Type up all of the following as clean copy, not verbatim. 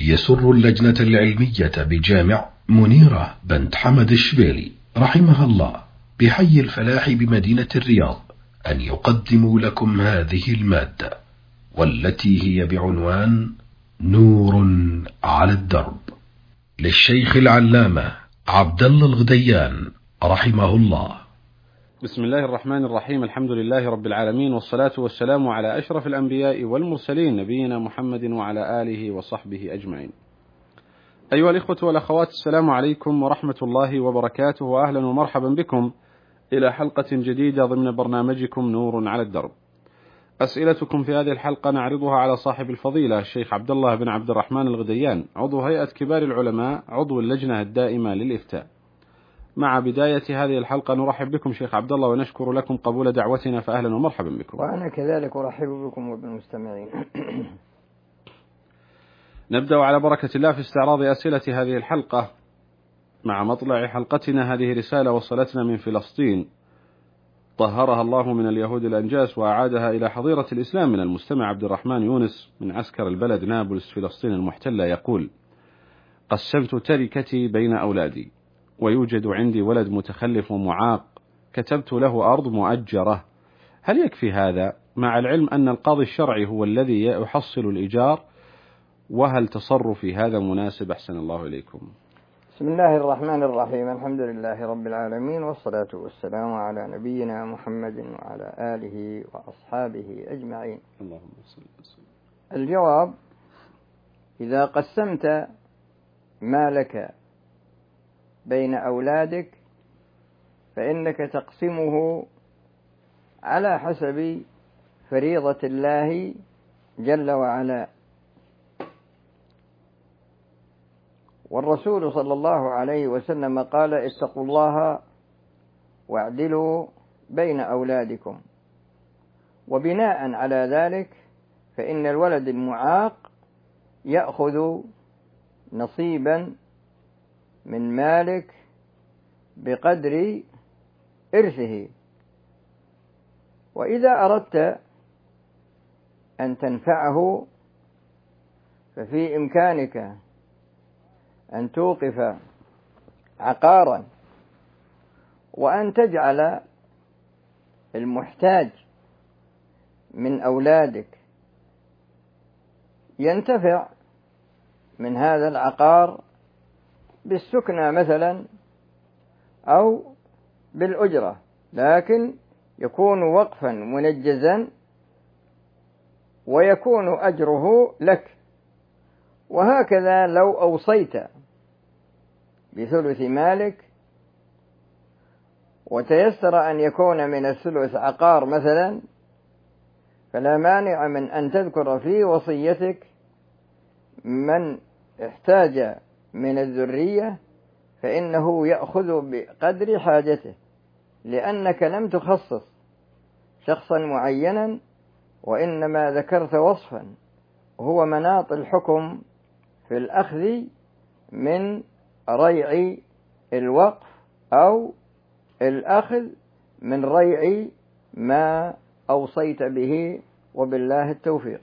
يسر اللجنة العلمية بجامع منيرة بنت حمد الشبيلي رحمها الله بحي الفلاح بمدينة الرياض أن يقدموا لكم هذه المادة، والتي هي بعنوان نور على الدرب، للشيخ العلامة عبد الله الغديان رحمه الله. بسم الله الرحمن الرحيم. الحمد لله رب العالمين، والصلاة والسلام على أشرف الأنبياء والمرسلين، نبينا محمد وعلى آله وصحبه أجمعين. أيها الإخوة والأخوات، السلام عليكم ورحمة الله وبركاته، وأهلا ومرحبا بكم إلى حلقة جديدة ضمن برنامجكم نور على الدرب. أسئلتكم في هذه الحلقة نعرضها على صاحب الفضيلة الشيخ عبد الله بن عبد الرحمن الغديان، عضو هيئة كبار العلماء، عضو اللجنة الدائمة للإفتاء. مع بداية هذه الحلقة نرحب بكم شيخ عبد الله ونشكر لكم قبول دعوتنا، فأهلا ومرحبا بكم. وأنا كذلك أرحب بكم وبالمستمعين. نبدأ على بركة الله في استعراض أسئلة هذه الحلقة. مع مطلع حلقتنا هذه رسالة وصلتنا من فلسطين، طهرها الله من اليهود الأنجاس وأعادها إلى حظيرة الإسلام، من المستمع عبد الرحمن يونس من عسكر البلد نابلس فلسطين المحتلة، يقول: قسمت تركتي بين أولادي، ويوجد عندي ولد متخلف ومعاق، كتبت له أرض مؤجرة، هل يكفي هذا؟ مع العلم أن القاضي الشرعي هو الذي يحصل الإيجار، وهل تصرفي هذا مناسب؟ أحسن الله إليكم. بسم الله الرحمن الرحيم، الحمد لله رب العالمين، والصلاة والسلام على نبينا محمد وعلى آله وأصحابه أجمعين. اللهم صل وسلم. الجواب: إذا قسمت مالك بين أولادك فإنك تقسمه على حسب فريضة الله جل وعلا، والرسول صلى الله عليه وسلم قال: اتقوا الله واعدلوا بين أولادكم. وبناء على ذلك فإن الولد المعاق يأخذ نصيبا من مالك بقدر إرثه. وإذا أردت أن تنفعه ففي إمكانك أن توقف عقارا، وأن تجعل المحتاج من أولادك ينتفع من هذا العقار بالسكنى مثلا أو بالأجرة، لكن يكون وقفا منجزا ويكون أجره لك. وهكذا لو أوصيت بثلث مالك وتيسر أن يكون من الثلث عقار مثلا، فلا مانع من أن تذكر في وصيتك من احتاج من الذرية فإنه يأخذ بقدر حاجته، لأنك لم تخصص شخصا معينا، وإنما ذكرت وصفا وهو مناط الحكم في الأخذ من ريع الوقف أو الأخذ من ريع ما أوصيت به، وبالله التوفيق.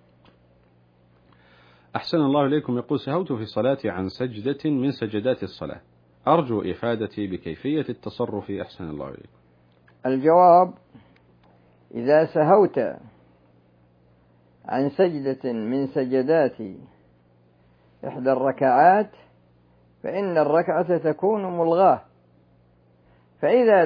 أحسن الله إليكم. يقول: سهوت في صلاتي عن سجدة من سجدات الصلاة، أرجو إفادتي بكيفية التصرف. أحسن الله إليكم. الجواب: إذا سهوت عن سجدة من سجدات إحدى الركعات فإن الركعة تكون ملغاة، فإذا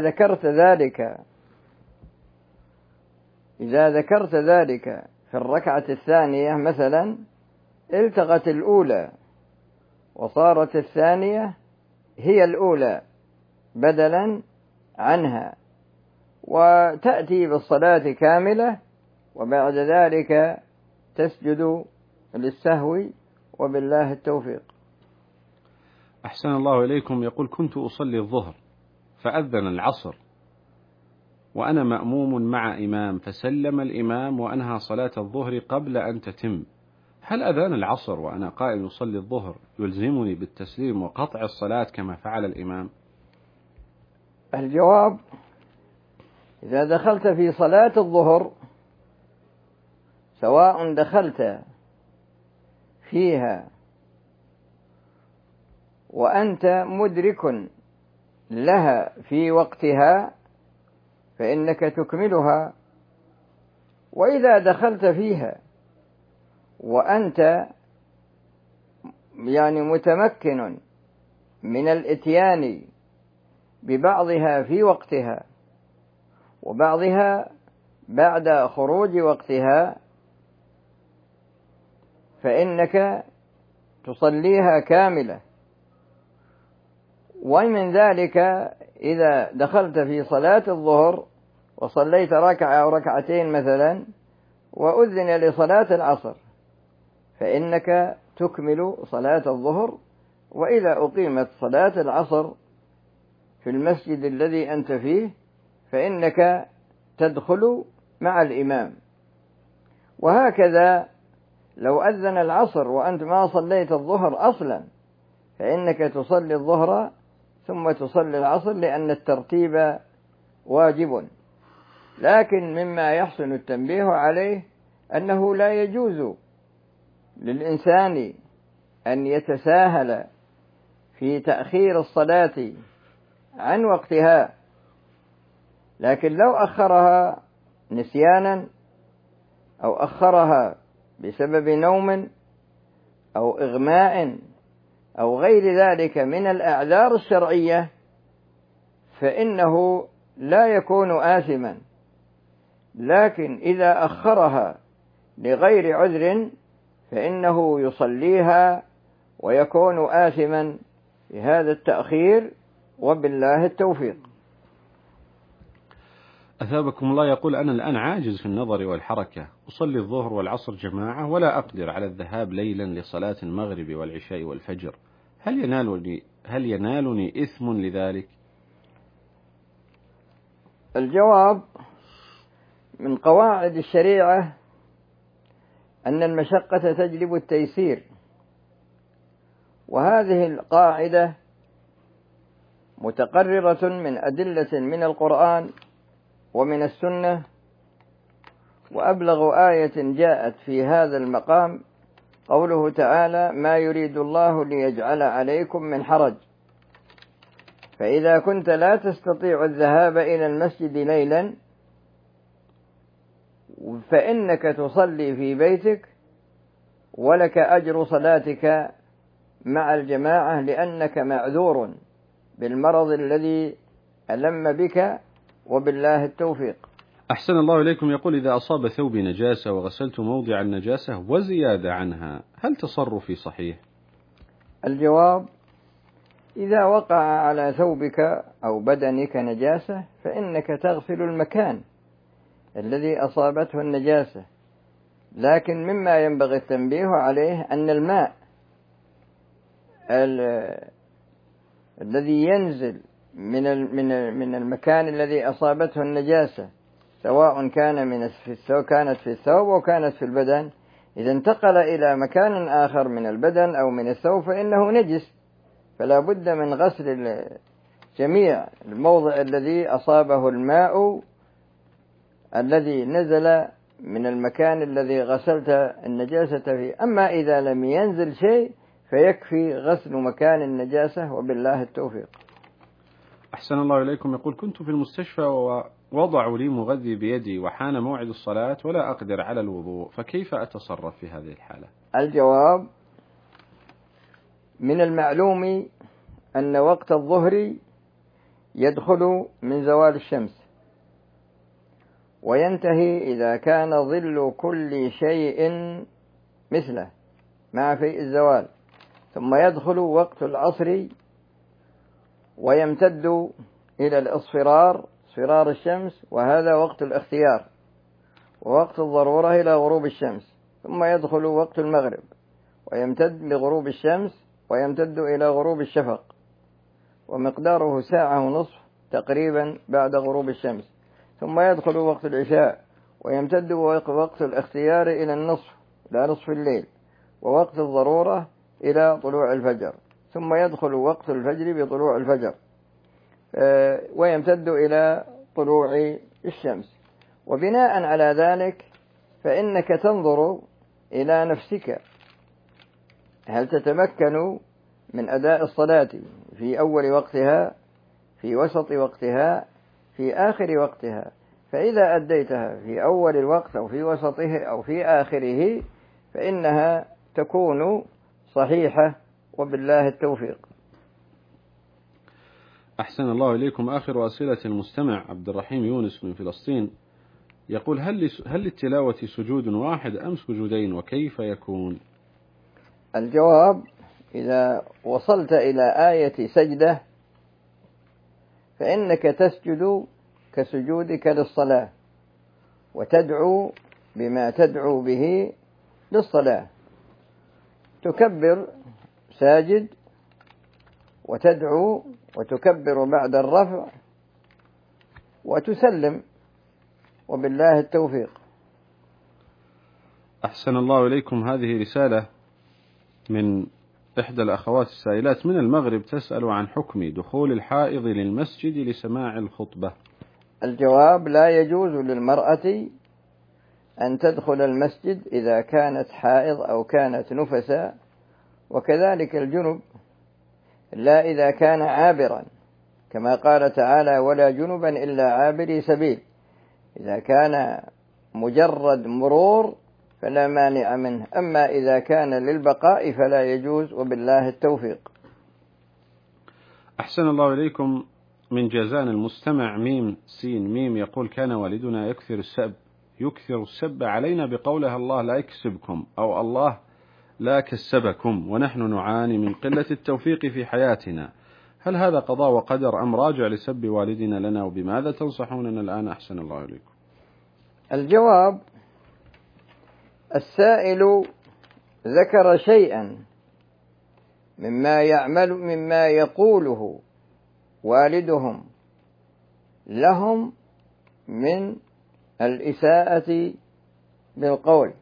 ذكرت ذلك في الركعة الثانية مثلا، التغت الأولى وصارت الثانية هي الأولى بدلا عنها، وتأتي بالصلاة كاملة، وبعد ذلك تسجد للسهو، وبالله التوفيق. أحسن الله إليكم. يقول: كنت أصلي الظهر فأذن العصر وأنا مأموم مع إمام، فسلم الإمام وأنهى صلاة الظهر قبل أن تتم، هل أذان العصر وأنا قائم أصلي الظهر يلزمني بالتسليم وقطع الصلاة كما فعل الإمام؟ الجواب: إذا دخلت في صلاة الظهر، سواء دخلت فيها وأنت مدرك لها في وقتها فإنك تكملها، وإذا دخلت فيها وأنت متمكن من الإتيان ببعضها في وقتها وبعضها بعد خروج وقتها، فإنك تصليها كاملة. ومن ذلك إذا دخلت في صلاة الظهر وصليت ركعة أو ركعتين مثلا وأذن لصلاة العصر، فإنك تكمل صلاة الظهر، وإذا أقيمت صلاة العصر في المسجد الذي أنت فيه فإنك تدخل مع الإمام. وهكذا لو أذن العصر وأنت ما صليت الظهر أصلا فإنك تصلي الظهر ثم تصلي العصر، لأن الترتيب واجب. لكن مما يحسن التنبيه عليه أنه لا يجوز للإنسان أن يتساهل في تأخير الصلاة عن وقتها، لكن لو أخرها نسيانا أو أخرها بسبب نوم أو إغماء أو غير ذلك من الأعذار الشرعية فإنه لا يكون آثما. لكن إذا أخرها لغير عذر فإنه يصليها ويكون آثما بهذا التأخير، وبالله التوفيق. أثابكم الله يقول: أنا الآن عاجز في النظر والحركة، أصلي الظهر والعصر جماعة ولا أقدر على الذهاب ليلا لصلاة المغرب والعشاء والفجر، هل ينالني إثم لذلك؟ الجواب: من قواعد الشريعة أن المشقة تجلب التيسير، وهذه القاعدة متقررة من أدلة من القرآن ومن السنة. وأبلغ آية جاءت في هذا المقام قوله تعالى: ما يريد الله ليجعل عليكم من حرج، فإذا كنت لا تستطيع الذهاب إلى المسجد ليلا فإنك تصلي في بيتك ولك أجر صلاتك مع الجماعة، لأنك معذور بالمرض الذي ألم بك، وبالله التوفيق. أحسن الله إليكم. يقول: إذا أصاب ثوبي نجاسة وغسلت موضع النجاسة وزيادة عنها، هل تصرفي صحيح؟ الجواب: إذا وقع على ثوبك أو بدنك نجاسة فإنك تغسل المكان الذي أصابته النجاسة، لكن مما ينبغي التنبيه عليه أن الماء الذي ينزل من المكان الذي أصابته النجاسة، سواء كانت في الثوب أو كانت في البدن، إذا انتقل إلى مكان آخر من البدن أو من الثوب فإنه نجس، فلا بد من غسل جميع الموضع الذي أصابه الماء الذي نزل من المكان الذي غسلت النجاسة فيه. أما إذا لم ينزل شيء فيكفي غسل مكان النجاسة، وبالله التوفيق. أحسن الله إليكم. يقول: كنت في المستشفى ووضعوا لي مغذي بيدي وحان موعد الصلاة ولا أقدر على الوضوء، فكيف أتصرف في هذه الحالة؟ الجواب: من المعلوم أن وقت الظهر يدخل من زوال الشمس وينتهي إذا كان ظل كل شيء مثله مع فيء الزوال، ثم يدخل وقت العصر ويمتد إلى الإصفرار، اصفرار الشمس، وهذا وقت الاختيار، ووقت الضرورة إلى غروب الشمس، ثم يدخل وقت المغرب ويمتد لغروب الشمس ويمتد إلى غروب الشفق، ومقداره ساعة ونصف تقريبا بعد غروب الشمس، ثم يدخل وقت العشاء ويمتد وقت الاختيار إلى النصف، إلى نصف الليل، ووقت الضرورة إلى طلوع الفجر، ثم يدخل وقت الفجر بطلوع الفجر ويمتد إلى طلوع الشمس. وبناء على ذلك فإنك تنظر إلى نفسك، هل تتمكن من أداء الصلاة في أول وقتها، في وسط وقتها، في آخر وقتها. فإذا أديتها في أول الوقت أو في وسطه أو في آخره فإنها تكون صحيحة، وبالله التوفيق. أحسن الله إليكم. آخر أسئلة المستمع عبد الرحيم يونس من فلسطين يقول: هل للتلاوة سجود واحد أم سجودين، وكيف يكون؟ الجواب: إذا وصلت إلى آية سجدة فإنك تسجد كسجودك للصلاة، وتدعو بما تدعو به للصلاة، تكبر ساجد وتدعو وتكبر بعد الرفع وتسلم، وبالله التوفيق. أحسن الله إليكم. هذه رسالة من إحدى الأخوات السائلات من المغرب تسأل عن حكم دخول الحائض للمسجد لسماع الخطبة. الجواب: لا يجوز للمرأة أن تدخل المسجد إذا كانت حائض أو كانت نفسا، وكذلك الجنب لا إذا كان عابرا، كما قال تعالى: ولا جنبا إلا عابري سبيل. إذا كان مجرد مرور فلا مانع منه، أما إذا كان للبقاء فلا يجوز، وبالله التوفيق. أحسن الله إليكم. من جازان المستمع ميم سين ميم يقول: كان والدنا يكثر السب علينا بقولها الله لا يكسبكم أو الله لا كسبكم، ونحن نعاني من قلة التوفيق في حياتنا. هل هذا قضاء وقدر أم راجع لسب والدنا لنا، وبماذا تنصحوننا الآن؟ أحسن الله إليكم. الجواب: السائل ذكر شيئا مما يقوله والدهم لهم من الإساءة بالقول،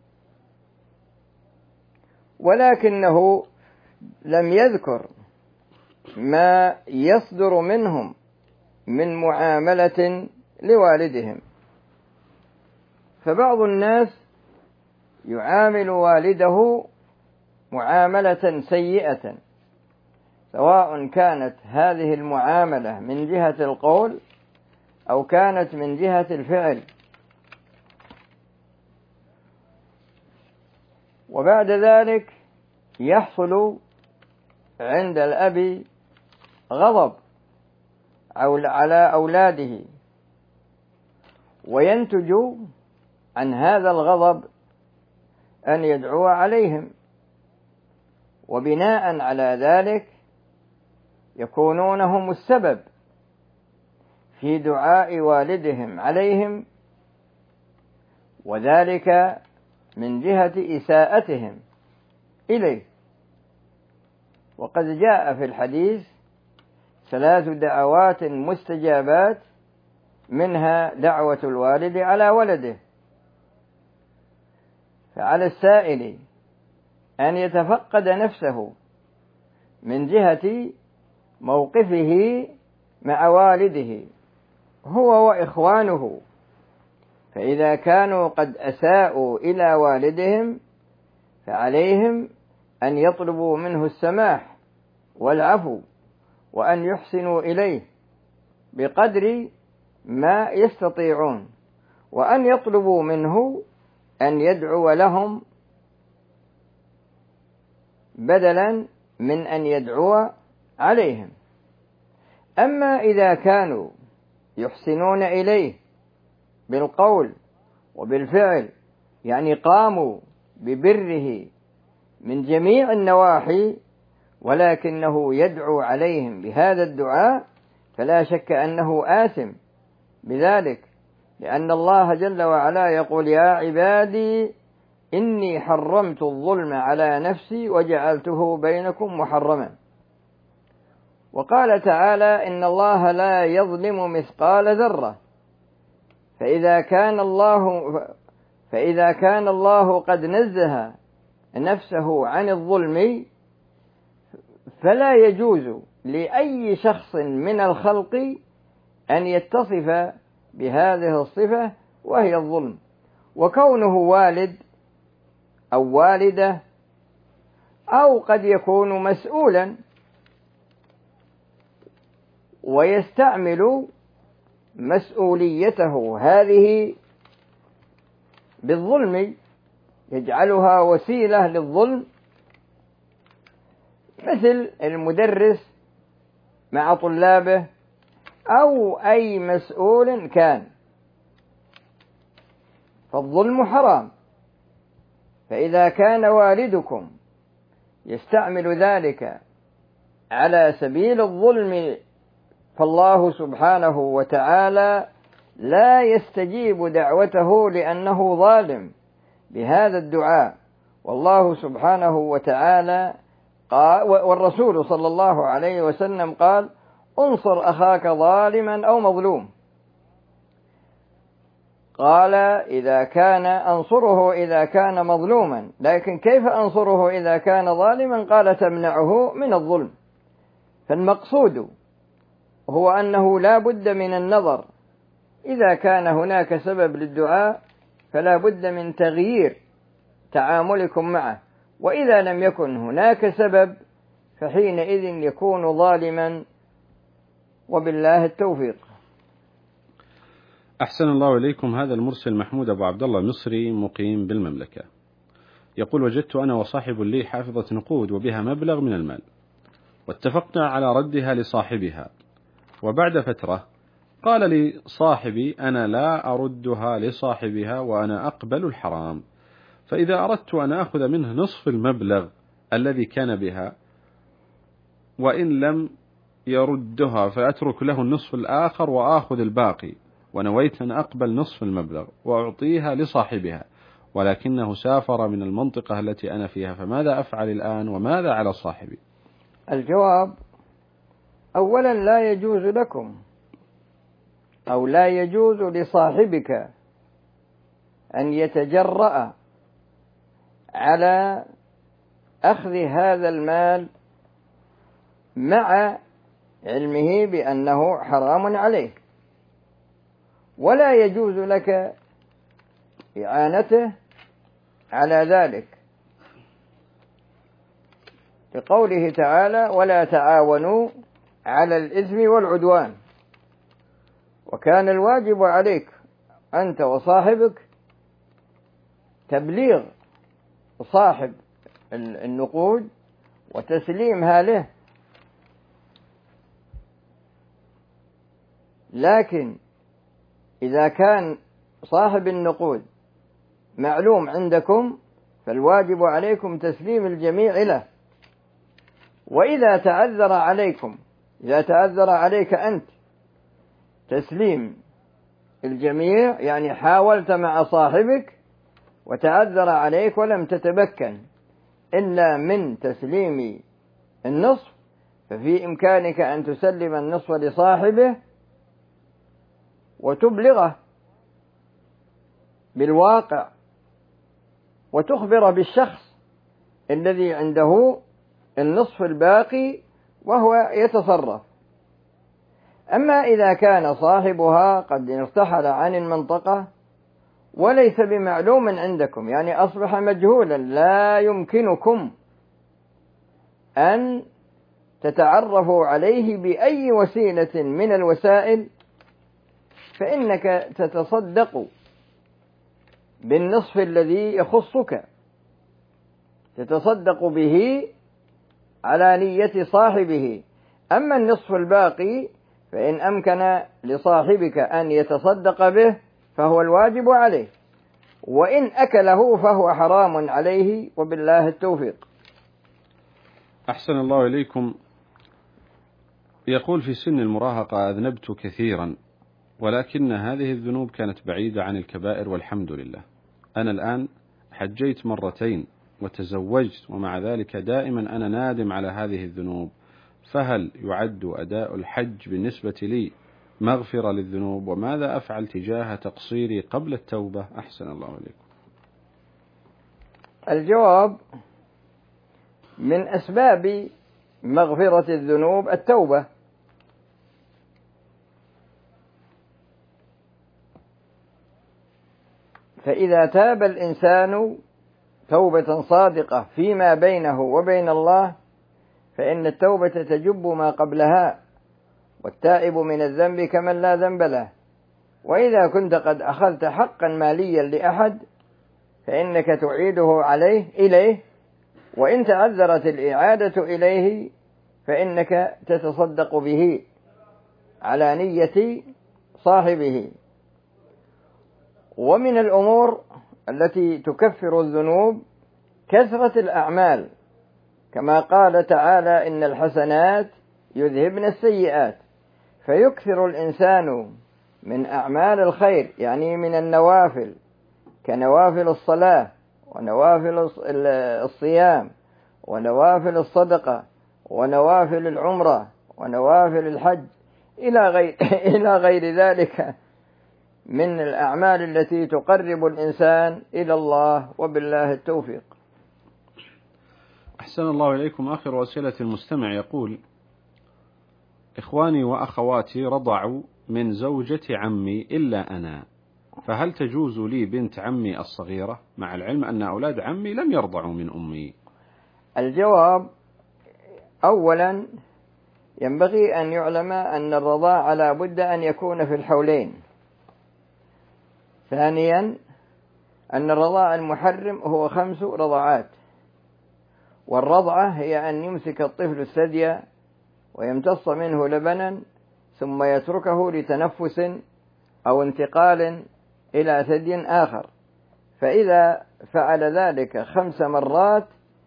ولكنه لم يذكر ما يصدر منهم من معاملة لوالدهم. فبعض الناس يعامل والده معاملة سيئة، سواء كانت هذه المعاملة من جهة القول أو كانت من جهة الفعل، وبعد ذلك يحصل عند الأب غضب على أولاده، وينتج عن هذا الغضب أن يدعو عليهم، وبناء على ذلك يكونون هم السبب في دعاء والدهم عليهم، وذلك من جهة إساءتهم إليه. وقد جاء في الحديث 3 دعوات مستجابات، منها دعوة الوالد على ولده. فعلى السائل أن يتفقد نفسه من جهة موقفه مع والده هو وإخوانه، فإذا كانوا قد أساءوا إلى والدهم فعليهم أن يطلبوا منه السماح والعفو، وأن يحسنوا إليه بقدر ما يستطيعون، وأن يطلبوا منه أن يدعو لهم بدلا من أن يدعو عليهم. أما إذا كانوا يحسنون إليه بالقول وبالفعل، يعني قاموا ببره من جميع النواحي، ولكنه يدعو عليهم بهذا الدعاء، فلا شك أنه آثم بذلك، لأن الله جل وعلا يقول: يا عبادي إني حرمت الظلم على نفسي وجعلته بينكم محرما. وقال تعالى: إن الله لا يظلم مثقال ذرة. فإذا كان الله قد نزه نفسه عن الظلم، فلا يجوز لأي شخص من الخلق أن يتصف بهذه الصفة وهي الظلم. وكونه والد أو والدة أو قد يكون مسؤولا ويستعمل مسؤوليته هذه بالظلم، يجعلها وسيلة للظلم، مثل المدرس مع طلابه أو أي مسؤول كان، فالظلم حرام. فإذا كان والدكم يستعمل ذلك على سبيل الظلم فالله سبحانه وتعالى لا يستجيب دعوته لأنه ظالم بهذا الدعاء. والله سبحانه وتعالى قال، والرسول صلى الله عليه وسلم قال: انصر أخاك ظالما أو مظلوم. قال: إذا كان أنصره إذا كان مظلوما، لكن كيف أنصره إذا كان ظالما؟ قال: تمنعه من الظلم. فالمقصود هو أنه لا بد من النظر، إذا كان هناك سبب للدعاء فلا بد من تغيير تعاملكم معه، وإذا لم يكن هناك سبب فحينئذ يكون ظالما، وبالله التوفيق. أحسن الله إليكم. هذا المرسل محمود أبو عبد الله مصري مقيم بالمملكة، يقول: وجدت أنا وصاحب لي حافظة نقود وبها مبلغ من المال، واتفقنا على ردها لصاحبها، وبعد فترة قال لي صاحبي: أنا لا أردها لصاحبها وأنا أقبل الحرام، فإذا أردت أن أخذ منه نصف المبلغ الذي كان بها وإن لم يردها فأترك له النصف الآخر وآخذ الباقي، ونويت أن أقبل نصف المبلغ وأعطيها لصاحبها، ولكنه سافر من المنطقة التي أنا فيها، فماذا أفعل الآن وماذا على صاحبي؟ الجواب: أولا لا يجوز لكم أو لا يجوز لصاحبك أن يتجرأ على أخذ هذا المال مع علمه بأنه حرام عليه، ولا يجوز لك إعانته على ذلك، لقوله تعالى: ولا تعاونوا على الإثم والعدوان. وكان الواجب عليك أنت وصاحبك تبليغ صاحب النقود وتسليمها له، لكن إذا كان صاحب النقود معلوم عندكم فالواجب عليكم تسليم الجميع له. وإذا تعذر عليكم، إذا تعذر عليك أنت تسليم الجميع، يعني حاولت مع صاحبك وتعذر عليك ولم تتمكن إلا من تسليم النصف، ففي إمكانك أن تسلم النصف لصاحبه وتبلغه بالواقع وتخبر بالشخص الذي عنده النصف الباقي وهو يتصرف. أما إذا كان صاحبها قد ارتحل عن المنطقة وليس بمعلوم عندكم، يعني أصبح مجهولا لا يمكنكم أن تتعرفوا عليه بأي وسيلة من الوسائل، فإنك تتصدق بالنصف الذي يخصك، تتصدق به على نية صاحبه. أما النصف الباقي فإن أمكن لصاحبك أن يتصدق به فهو الواجب عليه، وإن أكله فهو حرام عليه، وبالله التوفيق. أحسن الله إليكم. يقول: في سن المراهقة أذنبت كثيرا، ولكن هذه الذنوب كانت بعيدة عن الكبائر والحمد لله. أنا الآن حجيت مرتين وتزوجت، ومع ذلك دائما أنا نادم على هذه الذنوب، فهل يعد أداء الحج بالنسبة لي مغفرة للذنوب؟ وماذا أفعل تجاه تقصيري قبل التوبة؟ أحسن الله إليكم. الجواب: من أسباب مغفرة الذنوب التوبة، فإذا تاب الإنسان توبة صادقة فيما بينه وبين الله، فإن التوبة تجب ما قبلها، والتائب من الذنب كمن لا ذنب له. وإذا كنت قد أخذت حقا ماليا لأحد فإنك تعيده إليه، وإن تعذرت الإعادة إليه فإنك تتصدق به على نية صاحبه. ومن الأمور التي تكفر الذنوب كثرة الأعمال، كما قال تعالى: إن الحسنات يذهبن السيئات، فيكثر الإنسان من أعمال الخير، يعني من النوافل، كنوافل الصلاة ونوافل الصيام ونوافل الصدقة ونوافل العمرة ونوافل الحج إلى غير ذلك من الأعمال التي تقرب الإنسان إلى الله، وبالله التوفيق. أحسن الله إليكم. آخر أسئلة المستمع يقول: إخواني وأخواتي رضعوا من زوجة عمي إلا أنا، فهل تجوز لي بنت عمي الصغيرة، مع العلم أن أولاد عمي لم يرضعوا من أمي؟ الجواب: أولا ينبغي أن يعلم أن الرضاع لا بد أن يكون في الحولين. ثانيا أن الرضاع المحرم هو 5 رضعات، والرضعة هي أن يمسك الطفل الثدي ويمتص منه لبنا ثم يتركه لتنفس أو انتقال إلى ثدي آخر، فإذا فعل ذلك 5 مرات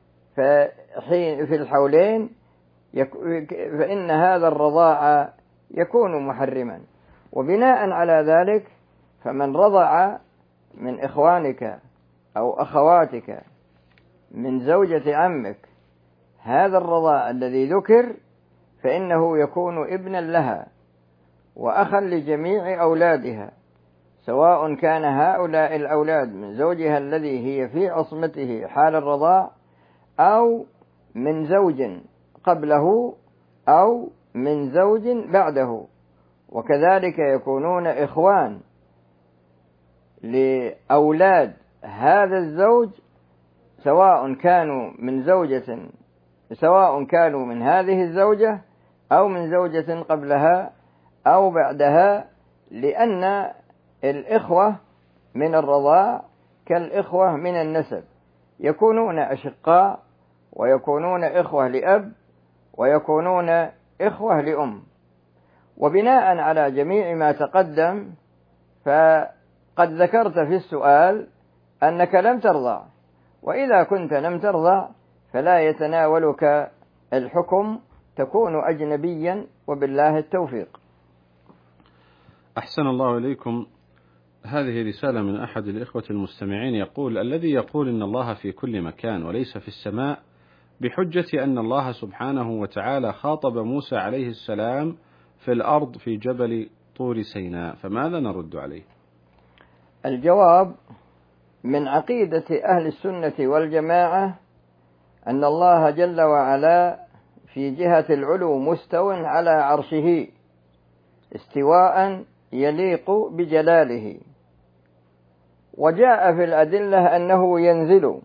في الحولين فإن هذا الرضاع يكون محرما. وبناء على ذلك فمن رضع من إخوانك أو أخواتك من زوجة عمك هذا الرضاع الذي ذكر فإنه يكون ابنا لها وأخا لجميع أولادها، سواء كان هؤلاء الأولاد من زوجها الذي هي في عصمته حال الرضاع، أو من زوج قبله، أو من زوج بعده. وكذلك يكونون إخوان لأولاد هذا الزوج، سواء كانوا من هذه الزوجة أو من زوجة قبلها أو بعدها، لأن الإخوة من الرضاع كالإخوة من النسب، يكونون أشقاء ويكونون إخوة لأب ويكونون إخوة لأم. وبناء على جميع ما تقدم فقد ذكرت في السؤال أنك لم ترضع، وإذا كنت لم ترضع فلا يتناولك الحكم، تكون أجنبيا، وبالله التوفيق. أحسن الله إليكم. هذه رسالة من أحد الإخوة المستمعين يقول: الذي يقول إن الله في كل مكان وليس في السماء بحجة أن الله سبحانه وتعالى خاطب موسى عليه السلام في الأرض في جبل طور سيناء، فماذا نرد عليه؟ الجواب: من عقيدة أهل السنة والجماعة أن الله جل وعلا في جهة العلو مستو على عرشه استواء يليق بجلاله، وجاء في الأدلة أنه ينزل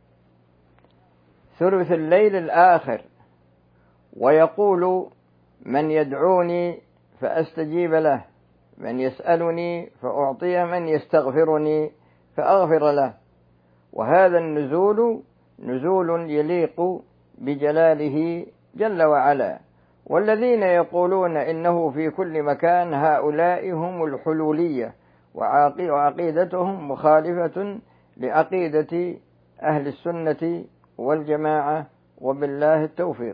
ثلث الليل الآخر ويقول: من يدعوني فأستجيب له، من يسألني فأعطيه، من يستغفرني فأغفر له. وهذا النزول نزول يليق بجلاله جل وعلا. والذين يقولون إنه في كل مكان هؤلاء هم الحلولية، وعقيدتهم مخالفة لعقيدة أهل السنة والجماعة، وبالله التوفيق.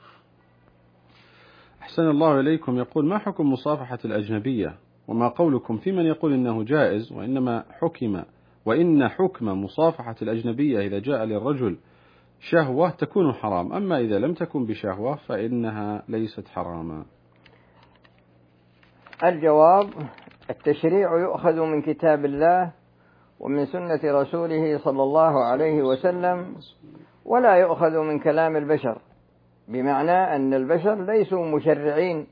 أحسن الله إليكم. يقول: ما حكم مصافحة الأجنبية، وما قولكم في من يقول إنه جائز، وإن حكم مصافحة الأجنبية إذا جاء للرجل شهوة تكون حرام، أما إذا لم تكن بشهوة فإنها ليست حراما؟ الجواب: التشريع يؤخذ من كتاب الله ومن سنة رسوله صلى الله عليه وسلم، ولا يؤخذ من كلام البشر، بمعنى أن البشر ليسوا مشرعين.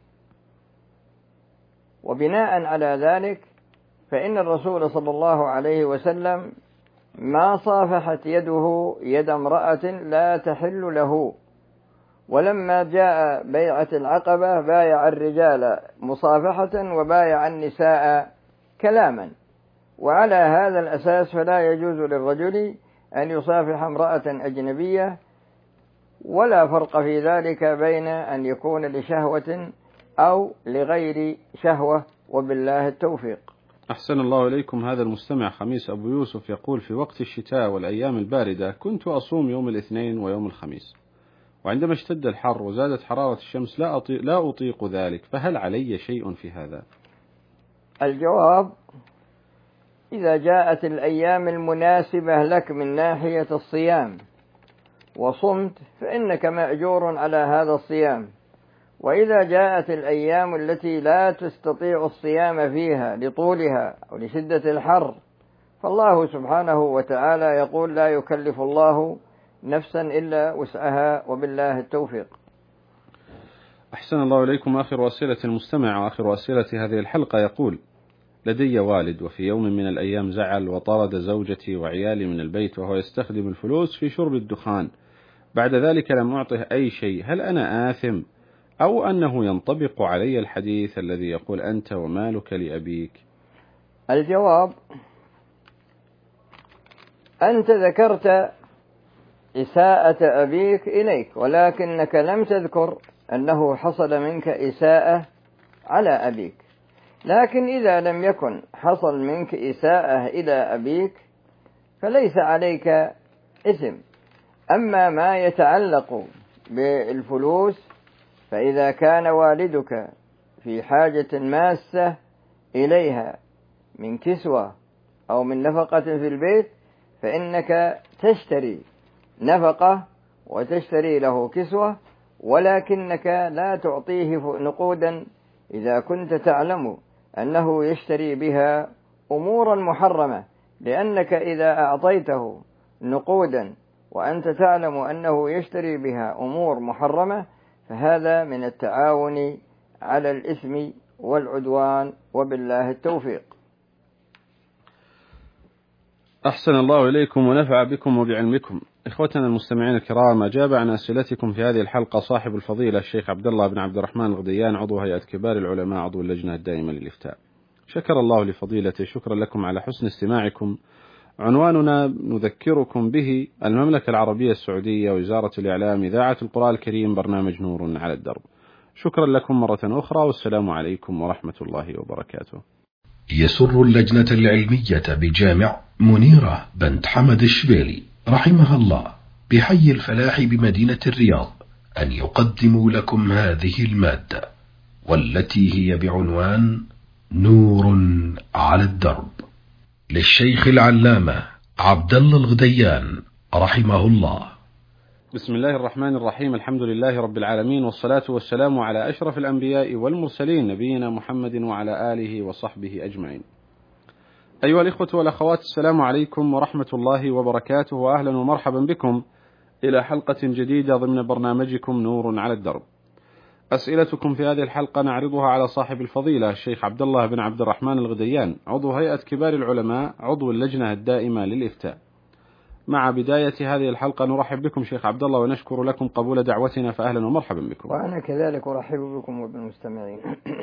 وبناء على ذلك فإن الرسول صلى الله عليه وسلم ما صافحت يده يد امرأة لا تحل له. ولما جاء بيعة العقبة بايع الرجال مصافحة وبايع النساء كلاما، وعلى هذا الأساس فلا يجوز للرجل أن يصافح امرأة أجنبية، ولا فرق في ذلك بين أن يكون لشهوة أو لغير شهوة، وبالله التوفيق. أحسن الله إليكم. هذا المستمع خميس أبو يوسف يقول: في وقت الشتاء والأيام الباردة كنت أصوم يوم الاثنين ويوم الخميس، وعندما اشتد الحر وزادت حرارة الشمس لا أطيق ذلك، فهل علي شيء في هذا؟ الجواب: إذا جاءت الأيام المناسبة لك من ناحية الصيام وصمت فإنك مأجور على هذا الصيام، وإذا جاءت الأيام التي لا تستطيع الصيام فيها لطولها أو لشدة الحر، فالله سبحانه وتعالى يقول: لا يكلف الله نفسا إلا وسعها، وبالله التوفيق. أحسن الله إليكم. آخر أسئلة المستمع وآخر أسئلة هذه الحلقة يقول: لدي والد، وفي يوم من الأيام زعل وطرد زوجتي وعيالي من البيت وهو يستخدم الفلوس في شرب الدخان، بعد ذلك لم أعطه أي شيء، هل أنا آثم أو أنه ينطبق علي الحديث الذي يقول: أنت ومالك لأبيك؟ الجواب: أنت ذكرت إساءة أبيك إليك، ولكنك لم تذكر أنه حصل منك إساءة على أبيك. لكن إذا لم يكن حصل منك إساءة إلى أبيك فليس عليك إثم. أما ما يتعلق بالفلوس، فإذا كان والدك في حاجة ماسة إليها من كسوة أو من نفقة في البيت، فإنك تشتري نفقة وتشتري له كسوة، ولكنك لا تعطيه نقودا إذا كنت تعلم أنه يشتري بها أمورا محرمة، لأنك إذا أعطيته نقودا وأنت تعلم أنه يشتري بها أمور محرمة فهذا من التعاون على الإثم والعدوان، وبالله التوفيق. أحسن الله إليكم ونفع بكم وبعلمكم. إخوتنا المستمعين الكرام، أجاب عن أسئلتكم في هذه الحلقة صاحب الفضيلة الشيخ عبد الله بن عبد الرحمن الغديان، عضو هيئة كبار العلماء، عضو اللجنة الدائمة للإفتاء. شكر الله لفضيلته. شكرا لكم على حسن استماعكم. عنواننا نذكركم به: المملكة العربية السعودية، وزارة الإعلام، إذاعة القرآن الكريم، برنامج نور على الدرب. شكرا لكم مرة أخرى، والسلام عليكم ورحمة الله وبركاته. يسر اللجنة العلمية بجامع منيرة بنت حمد الشبيلي رحمها الله بحي الفلاح بمدينة الرياض أن يقدموا لكم هذه المادة، والتي هي بعنوان نور على الدرب، للشيخ العلامة عبد الله الغديان رحمه الله. بسم الله الرحمن الرحيم. الحمد لله رب العالمين، والصلاة والسلام على أشرف الأنبياء والمرسلين، نبينا محمد وعلى آله وصحبه أجمعين. أيها الإخوة والأخوات، السلام عليكم ورحمة الله وبركاته، وأهلا ومرحبا بكم إلى حلقة جديدة ضمن برنامجكم نور على الدرب. أسئلتكم في هذه الحلقة نعرضها على صاحب الفضيلة الشيخ عبد الله بن عبد الرحمن الغديان، عضو هيئة كبار العلماء، عضو اللجنة الدائمة للإفتاء. مع بداية هذه الحلقة نرحب بكم شيخ عبد الله ونشكر لكم قبول دعوتنا، فأهلا ومرحبا بكم. وأنا كذلك أرحب بكم وبالمستمعين.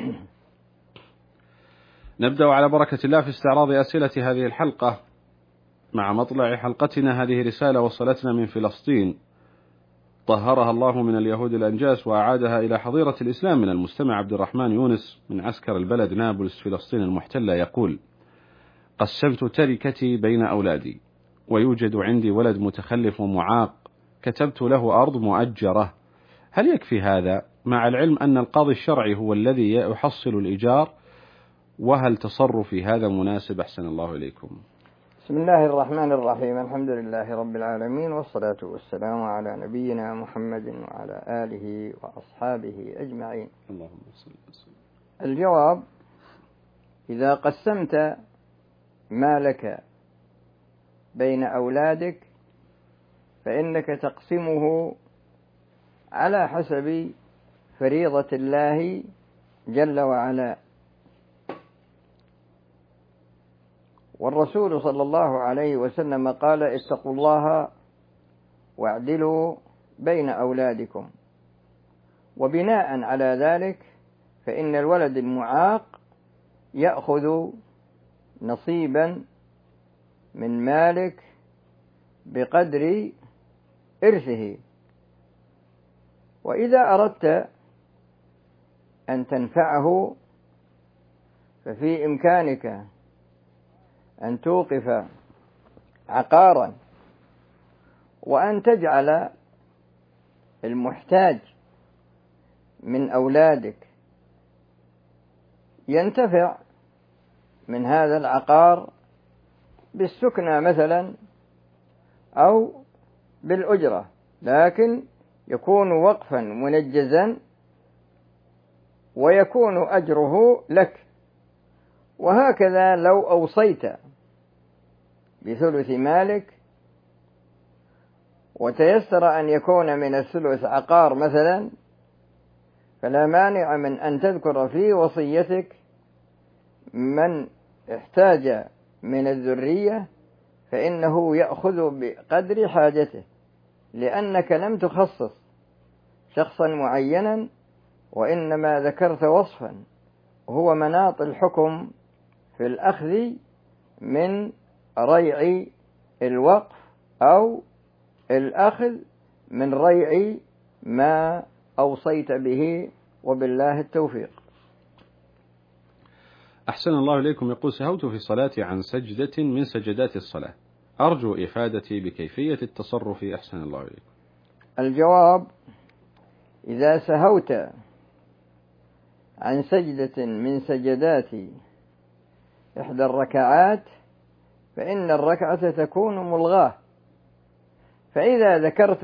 نبدأ على بركة الله في استعراض أسئلة هذه الحلقة. مع مطلع حلقتنا هذه رسالة وصلتنا من فلسطين، طهرها الله من اليهود الأنجاس وأعادها إلى حظيرة الإسلام، من المستمع عبد الرحمن يونس من عسكر البلد نابلس فلسطين المحتلة، يقول: قسمت تركتي بين أولادي، ويوجد عندي ولد متخلف ومعاق، كتبت له أرض مؤجرة، هل يكفي هذا؟ مع العلم أن القاضي الشرعي هو الذي يحصل الإيجار، وهل تصرفي هذا مناسب؟ أحسن الله إليكم. بسم الله الرحمن الرحيم. الحمد لله رب العالمين، والصلاة والسلام على نبينا محمد وعلى آله وأصحابه أجمعين. اللهم صل وسلم. الجواب: إذا قسمت مالك بين أولادك فإنك تقسمه على حسب فريضة الله جل وعلا، والرسول صلى الله عليه وسلم قال اتقوا الله واعدلوا بين أولادكم. وبناء على ذلك فإن الولد المعاق يأخذ نصيبا من مالك بقدر إرثه. وإذا أردت أن تنفعه ففي إمكانك أن توقف عقارا وأن تجعل المحتاج من أولادك ينتفع من هذا العقار بالسكنى مثلا أو بالأجرة، لكن يكون وقفا منجزا ويكون أجره لك. وهكذا لو أوصيت بثلث مالك وتيسر أن يكون من الثلث عقار مثلا، فلا مانع من أن تذكر في وصيتك من احتاج من الذرية فإنه يأخذ بقدر حاجته، لأنك لم تخصص شخصا معينا وإنما ذكرت وصفا، وهو مناط الحكم في الأخذ من ريع الوقف أو الأخذ من ريع ما أوصيت به، وبالله التوفيق. أحسن الله إليكم. يقول سهوت في صلاتي عن سجدة من سجدات الصلاة، أرجو إفادتي بكيفية التصرف. أحسن الله إليكم. الجواب: إذا سهوت عن سجدة من سجدات إحدى الركعات فإن الركعة تكون ملغاة، فإذا ذكرت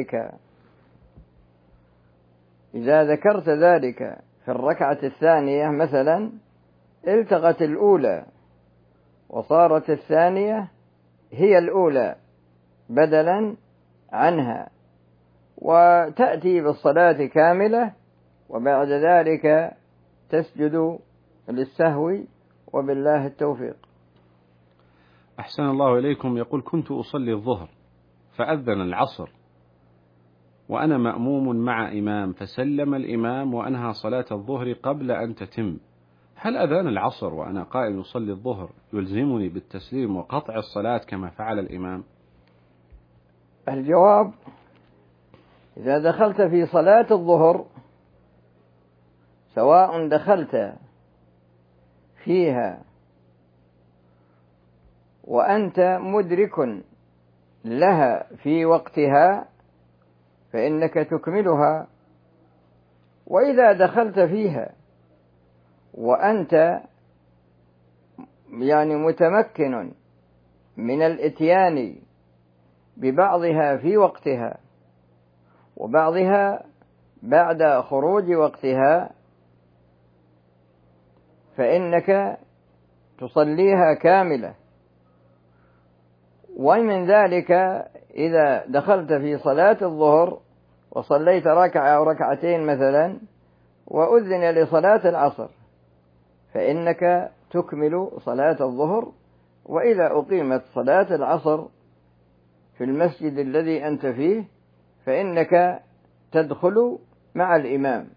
ذلك في الركعة الثانية مثلا التغت الأولى وصارت الثانية هي الأولى بدلا عنها، وتأتي بالصلاة كاملة وبعد ذلك تسجد للسهو، وبالله التوفيق. أحسن الله إليكم. يقول كنت أصلي الظهر فأذن العصر وأنا مأموم مع إمام، فسلم الإمام وأنهى صلاة الظهر قبل أن تتم، هل أذان العصر وأنا قائم يصلي الظهر يلزمني بالتسليم وقطع الصلاة كما فعل الإمام؟ الجواب: إذا دخلت في صلاة الظهر سواء دخلت فيها وأنت مدرك لها في وقتها فإنك تكملها، وإذا دخلت فيها وأنت متمكن من الإتيان ببعضها في وقتها وبعضها بعد خروج وقتها فإنك تصليها كاملة. ومن ذلك إذا دخلت في صلاة الظهر وصليت ركعة أو ركعتين مثلا وأذن لصلاة العصر فإنك تكمل صلاة الظهر، وإذا أقيمت صلاة العصر في المسجد الذي أنت فيه فإنك تدخل مع الإمام.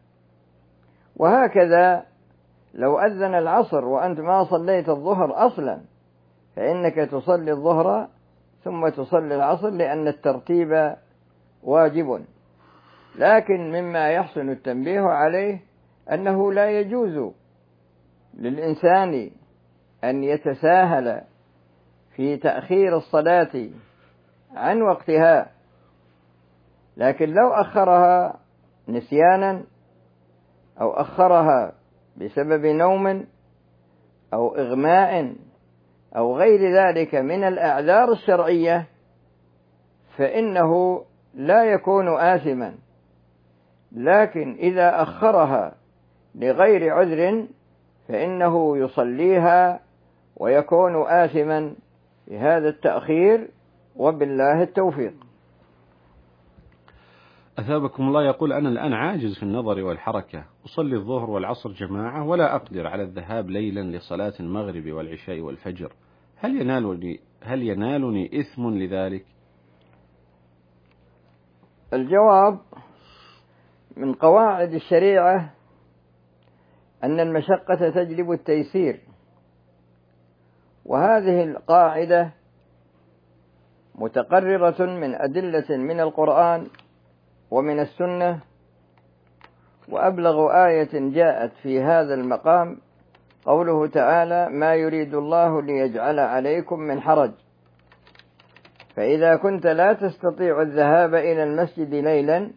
وهكذا لو أذن العصر وأنت ما صليت الظهر أصلا فإنك تصلي الظهر ثم تصلي العصر، لأن الترتيب واجب. لكن مما يحسن التنبيه عليه أنه لا يجوز للإنسان أن يتساهل في تأخير الصلاة عن وقتها، لكن لو أخرها نسيانا أو أخرها بسبب نوم أو إغماء أو غير ذلك من الأعذار الشرعية فإنه لا يكون آثما. لكن إذا أخرها لغير عذر فإنه يصليها ويكون آثما بهذا التأخير، وبالله التوفيق. أثابكم الله. يقول أنا الآن عاجز في النظر والحركة، أصلي الظهر والعصر جماعة ولا أقدر على الذهاب ليلا لصلاة المغرب والعشاء والفجر، هل ينالني إثم لذلك؟ الجواب: من قواعد الشريعة أن المشقة تجلب التيسير، وهذه القاعدة متقررة من أدلة من القرآن ومن السنة، وأبلغ آية جاءت في هذا المقام قوله تعالى: ما يريد الله ليجعل عليكم من حرج. فإذا كنت لا تستطيع الذهاب إلى المسجد ليلا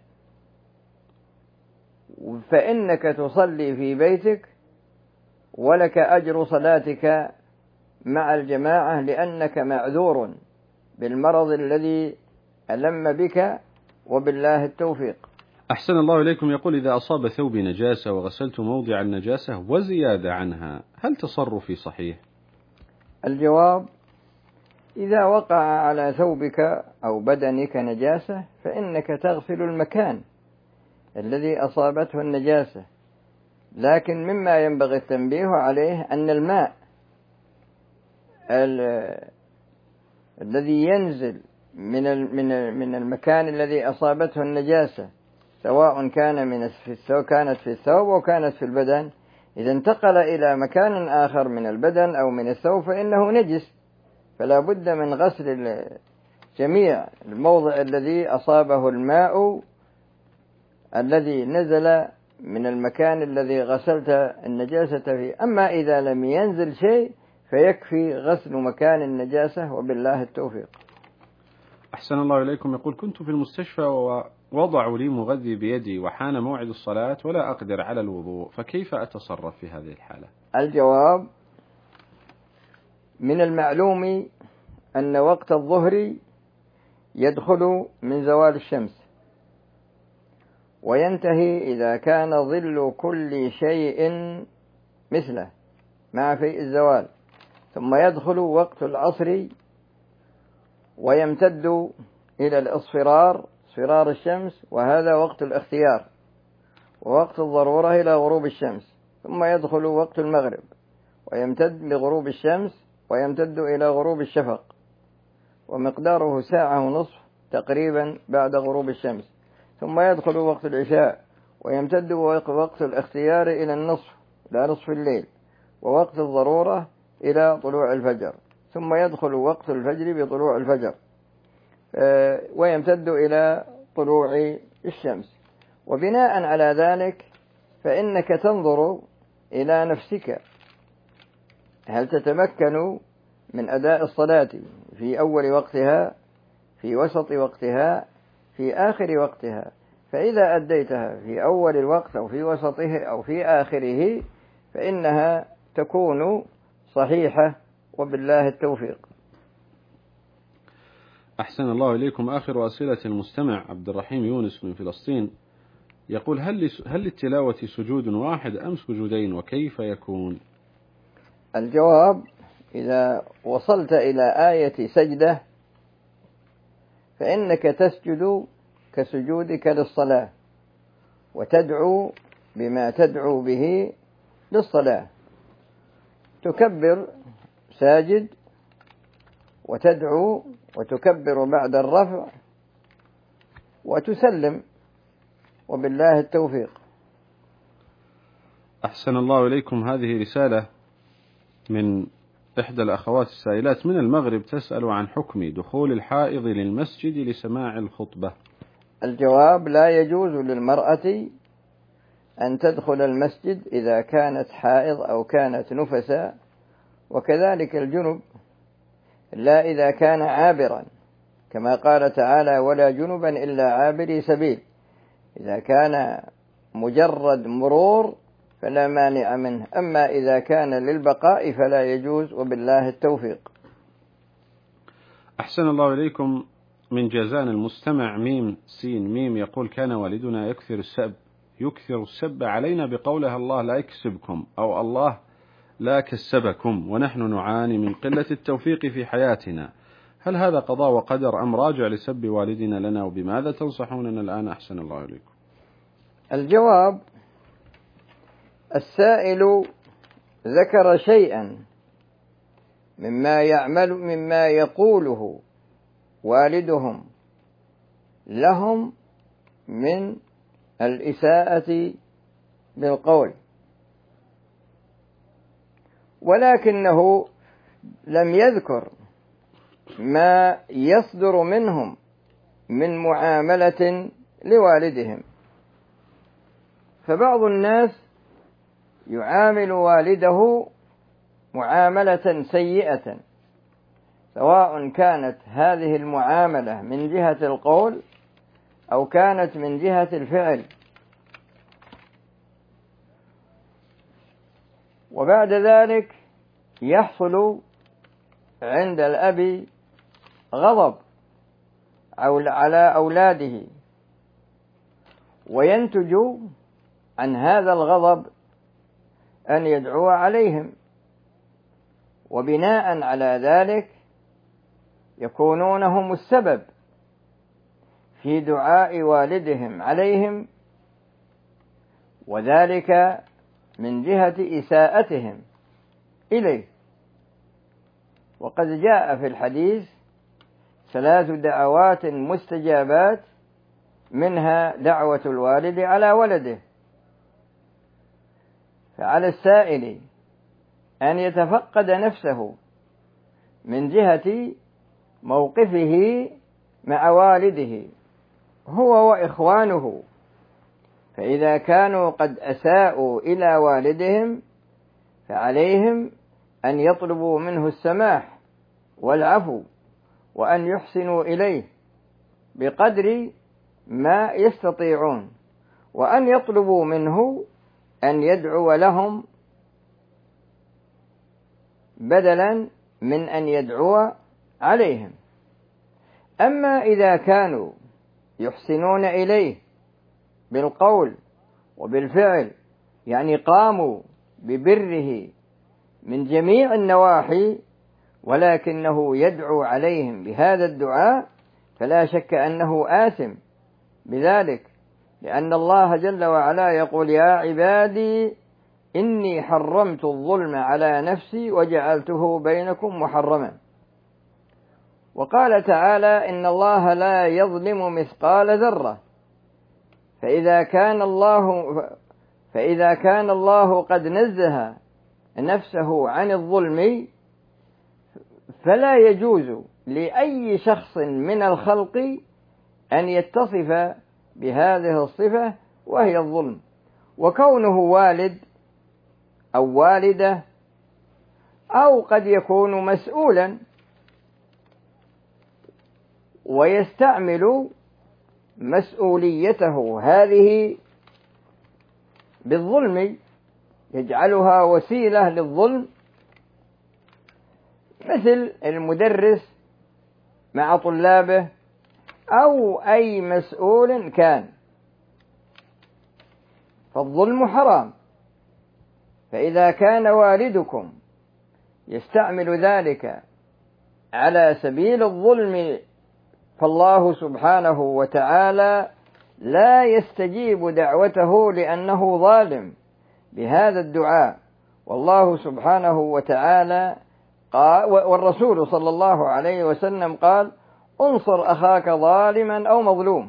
فإنك تصلي في بيتك ولك أجر صلاتك مع الجماعة، لأنك معذور بالمرض الذي ألم بك، وبالله التوفيق. أحسن الله إليكم. يقول: إذا أصاب ثوبي نجاسة وغسلت موضع النجاسة وزيادة عنها، هل تصرفي صحيح؟ الجواب: إذا وقع على ثوبك أو بدنك نجاسة فإنك تغسل المكان الذي أصابته النجاسة، لكن مما ينبغي التنبيه عليه أن الماء الذي ينزل من المكان الذي أصابته النجاسة، سواء كانت في الثوب أو كانت في البدن، إذا انتقل إلى مكان آخر من البدن أو من الثوب فإنه نجس، فلا بد من غسل جميع الموضع الذي أصابه الماء الذي نزل من المكان الذي غسلت النجاسة فيه. أما إذا لم ينزل شيء فيكفي غسل مكان النجاسة، وبالله التوفيق. أحسن الله إليكم. يقول: كنت في المستشفى ووضعوا لي مغذي بيدي وحان موعد الصلاة ولا أقدر على الوضوء، فكيف أتصرف في هذه الحالة؟ الجواب: من المعلوم أن وقت الظهر يدخل من زوال الشمس وينتهي إذا كان ظل كل شيء مثله مع فيء الزوال، ثم يدخل وقت العصر ويمتد إلى الإصفرار، اصفرار الشمس، وهذا وقت الاختيار، ووقت الضرورة إلى غروب الشمس، ثم يدخل وقت المغرب ويمتد لغروب الشمس ويمتد إلى غروب الشفق، ومقداره ساعة ونصف تقريبا بعد غروب الشمس، ثم يدخل وقت العشاء ويمتد وقت الاختيار إلى النصف، إلى نصف الليل، ووقت الضرورة إلى طلوع الفجر، ثم يدخل وقت الفجر بطلوع الفجر ويمتد إلى طلوع الشمس. وبناء على ذلك فإنك تنظر إلى نفسك، هل تتمكن من أداء الصلاة في أول وقتها، في وسط وقتها، في آخر وقتها؟ فإذا أديتها في أول الوقت أو في وسطه أو في آخره فإنها تكون صحيحة، وبالله التوفيق. أحسن الله إليكم. آخر أسئلة المستمع عبد الرحيم يونس من فلسطين يقول: هل للتلاوة سجود واحد أم سجودين، وكيف يكون؟ الجواب: إذا وصلت إلى آية سجدة فإنك تسجد كسجودك للصلاة، وتدعو بما تدعو به للصلاة، تكبر ساجد وتدعو وتكبر بعد الرفع وتسلم، وبالله التوفيق. أحسن الله إليكم. هذه رسالة من إحدى الأخوات السائلات من المغرب تسأل عن حكم دخول الحائض للمسجد لسماع الخطبة. الجواب: لا يجوز للمرأة أن تدخل المسجد إذا كانت حائض أو كانت نفسا، وكذلك الجنب لا إذا كان عابرا، كما قال تعالى: ولا جنبا إلا عابري سبيل. إذا كان مجرد مرور فلا مانع منه، أما إذا كان للبقاء فلا يجوز، وبالله التوفيق. أحسن الله إليكم. من جازان المستمع ميم سين ميم يقول: كان والدنا يكثر السب علينا بقولها الله لا يكسبكم، أو الله لا كسبكم، ونحن نعاني من قلة التوفيق في حياتنا، هل هذا قضاء وقدر أم راجع لسب والدنا لنا، وبماذا تنصحوننا الآن؟ أحسن الله إليكم. الجواب: السائل ذكر شيئا مما يقوله والدهم لهم من الإساءة بالقول، ولكنه لم يذكر ما يصدر منهم من معاملة لوالدهم. فبعض الناس يعامل والده معاملة سيئة، سواء كانت هذه المعاملة من جهة القول أو كانت من جهة الفعل. وبعد ذلك يحصل عند الأب غضب على أولاده، وينتج عن هذا الغضب أن يدعو عليهم، وبناء على ذلك يكونون هم السبب في دعاء والدهم عليهم، وذلك من جهة إساءتهم إليه. وقد جاء في الحديث 3 دعوات مستجابات، منها دعوة الوالد على ولده. فعلى السائل أن يتفقد نفسه من جهة موقفه مع والده هو وإخوانه، فإذا كانوا قد أساءوا إلى والدهم فعليهم أن يطلبوا منه السماح والعفو، وأن يحسنوا إليه بقدر ما يستطيعون، وأن يطلبوا منه أن يدعو لهم بدلا من أن يدعو عليهم. أما إذا كانوا يحسنون إليه بالقول وبالفعل، يعني قاموا ببره من جميع النواحي، ولكنه يدعو عليهم بهذا الدعاء، فلا شك أنه آثم بذلك، لأن الله جل وعلا يقول: يا عبادي إني حرمت الظلم على نفسي وجعلته بينكم محرما. وقال تعالى: إن الله لا يظلم مثقال ذرة. فإذا كان الله قد نزه نفسه عن الظلم، فلا يجوز لأي شخص من الخلق أن يتصف بهذه الصفة وهي الظلم. وكونه والد أو والدة أو قد يكون مسؤولا ويستعمل مسؤوليته هذه بالظلم، يجعلها وسيلة للظلم، مثل المدرس مع طلابه أو أي مسؤول كان، فالظلم حرام. فإذا كان والدكم يستعمل ذلك على سبيل الظلم، فالله سبحانه وتعالى لا يستجيب دعوته لأنه ظالم بهذا الدعاء. والله سبحانه وتعالى قال، والرسول صلى الله عليه وسلم قال: انصر أخاك ظالما أو مظلوم.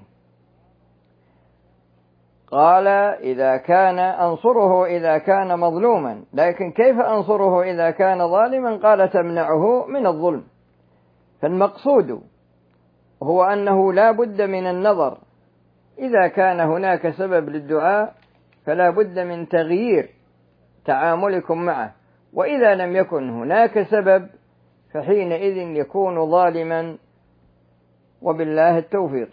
قال: أنصره إذا كان مظلوما، لكن كيف أنصره إذا كان ظالما؟ قال: تمنعه من الظلم. فالمقصود هو أنه لا بد من النظر، إذا كان هناك سبب للدعاء فلا بد من تغيير تعاملكم معه، وإذا لم يكن هناك سبب فحينئذ يكون ظالما، وبالله التوفيق.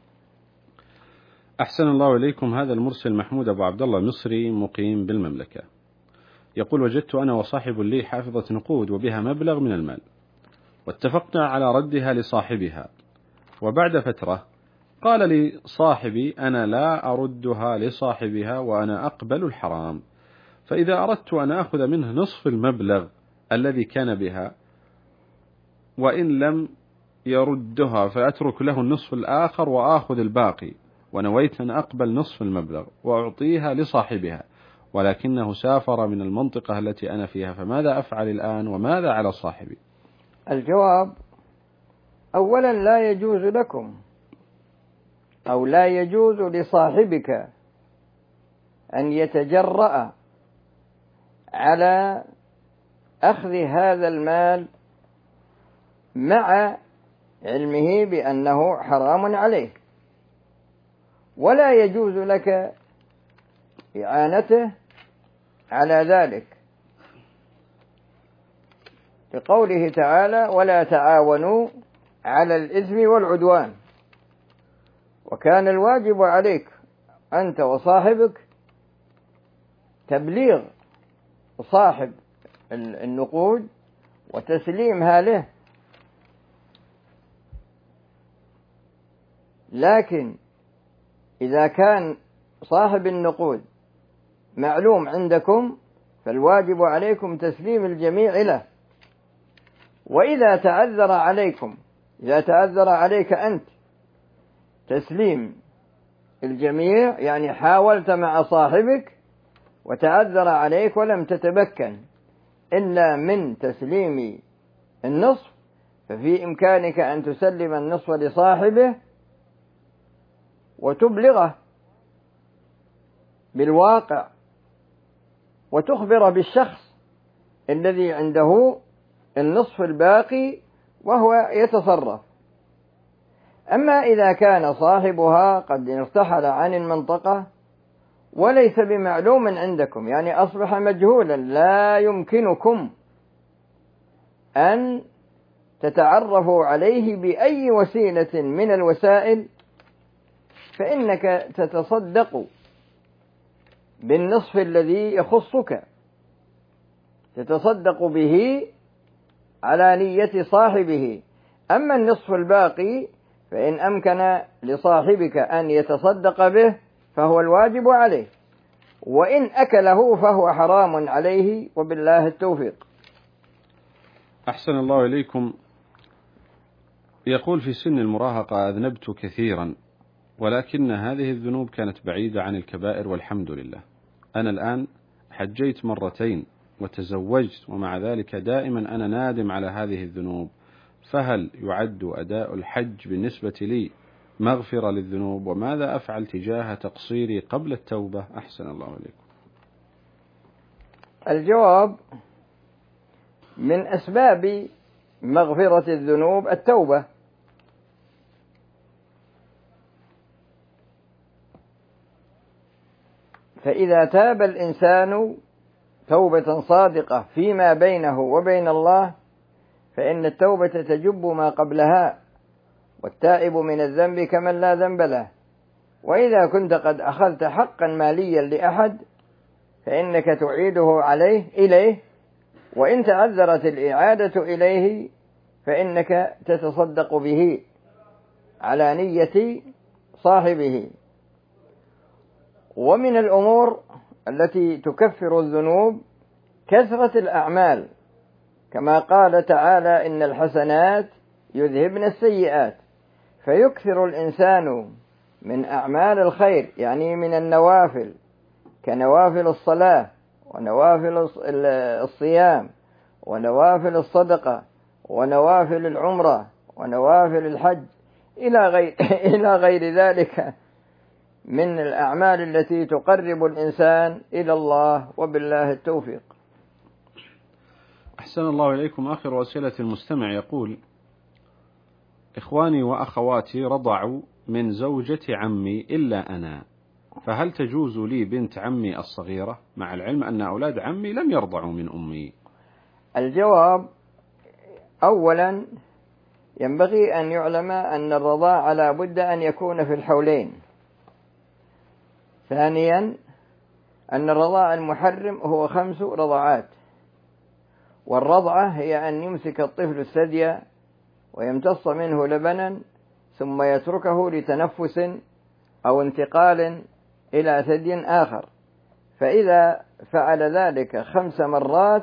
أحسن الله إليكم. هذا المرسل محمود أبو عبد الله مصري مقيم بالمملكة، يقول: وجدت أنا وصاحب لي حافظة نقود وبها مبلغ من المال، واتفقنا على ردها لصاحبها، وبعد فترة قال لي صاحبي: أنا لا أردها لصاحبها وأنا أقبل الحرام، فإذا أردت أن أخذ منه نصف المبلغ الذي كان بها، وإن لم يردها فأترك له النصف الآخر وآخذ الباقي، ونويت أن أقبل نصف المبلغ وأعطيها لصاحبها، ولكنه سافر من المنطقة التي أنا فيها، فماذا أفعل الآن وماذا على صاحبي؟ الجواب: أولا لا يجوز لكم أو لا يجوز لصاحبك أن يتجرأ على أخذ هذا المال مع علمه بأنه حرام عليه، ولا يجوز لك إعانته على ذلك، لقوله تعالى: ولا تعاونوا على الإثم والعدوان. وكان الواجب عليك أنت وصاحبك تبليغ صاحب النقود وتسليمها له، لكن إذا كان صاحب النقود معلوم عندكم فالواجب عليكم تسليم الجميع له. وإذا تعذر عليكم، إذا تعذر عليك أنت تسليم الجميع، يعني حاولت مع صاحبك وتعذر عليك ولم تتمكن إلا من تسليم النصف، ففي إمكانك أن تسلم النصف لصاحبه وتبلغه بالواقع وتخبر بالشخص الذي عنده النصف الباقي وهو يتصرف. أما إذا كان صاحبها قد ارتحل عن المنطقة وليس بمعلوم عندكم، يعني أصبح مجهولا لا يمكنكم أن تتعرفوا عليه بأي وسيلة من الوسائل، فإنك تتصدق بالنصف الذي يخصك، تتصدق به على نية صاحبه. أما النصف الباقي فإن أمكن لصاحبك أن يتصدق به فهو الواجب عليه، وإن أكله فهو حرام عليه، وبالله التوفيق. أحسن الله إليكم. يقول: في سن المراهقة أذنبت كثيرا، ولكن هذه الذنوب كانت بعيدة عن الكبائر والحمد لله. أنا الآن حجيت مرتين وتزوجت، ومع ذلك دائما أنا نادم على هذه الذنوب، فهل يعد أداء الحج بالنسبة لي مغفرة للذنوب؟ وماذا أفعل تجاه تقصيري قبل التوبة؟ أحسن الله إليكم. الجواب: من أسباب مغفرة الذنوب التوبة، فإذا تاب الإنسان توبة صادقة فيما بينه وبين الله فإن التوبة تجب ما قبلها، والتائب من الذنب كمن لا ذنب له. وإذا كنت قد أخذت حقا ماليا لأحد فإنك تعيده إليه، وإن تعذرت الإعادة إليه فإنك تتصدق به على نية صاحبه. ومن الأمور التي تكفر الذنوب كثرة الأعمال، كما قال تعالى: إن الحسنات يذهبن السيئات، فيكثر الإنسان من أعمال الخير، يعني من النوافل، كنوافل الصلاة ونوافل الصيام ونوافل الصدقة ونوافل العمرة ونوافل الحج إلى غير ذلك من الأعمال التي تقرب الإنسان إلى الله، وبالله التوفيق. أحسن الله إليكم. آخر أسئلة المستمع يقول: إخواني وأخواتي رضعوا من زوجة عمي إلا أنا، فهل تجوز لي بنت عمي الصغيرة، مع العلم أن أولاد عمي لم يرضعوا من أمي؟ الجواب: أولا ينبغي أن يعلم أن الرضاع لا بد أن يكون في الحولين. ثانيا أن الرضاع المحرم هو 5 رضعات، والرضعة هي أن يمسك الطفل الثدي ويمتص منه لبنا ثم يتركه لتنفس أو انتقال إلى ثدي آخر، فإذا فعل ذلك 5 مرات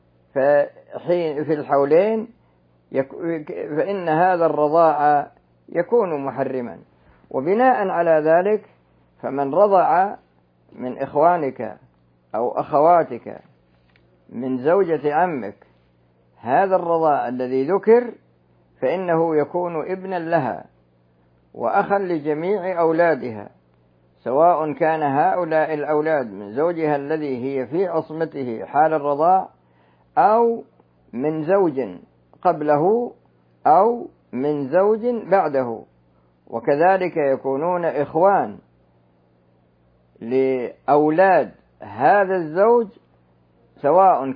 في الحولين فإن هذا الرضاع يكون محرما. وبناء على ذلك فمن رضع من إخوانك أو أخواتك من زوجة عمك هذا الرضاع الذي ذكر فإنه يكون ابنا لها وأخا لجميع أولادها، سواء كان هؤلاء الأولاد من زوجها الذي هي في عصمته حال الرضاع أو من زوج قبله أو من زوج بعده، وكذلك يكونون إخوان لأولاد هذا الزوج سواء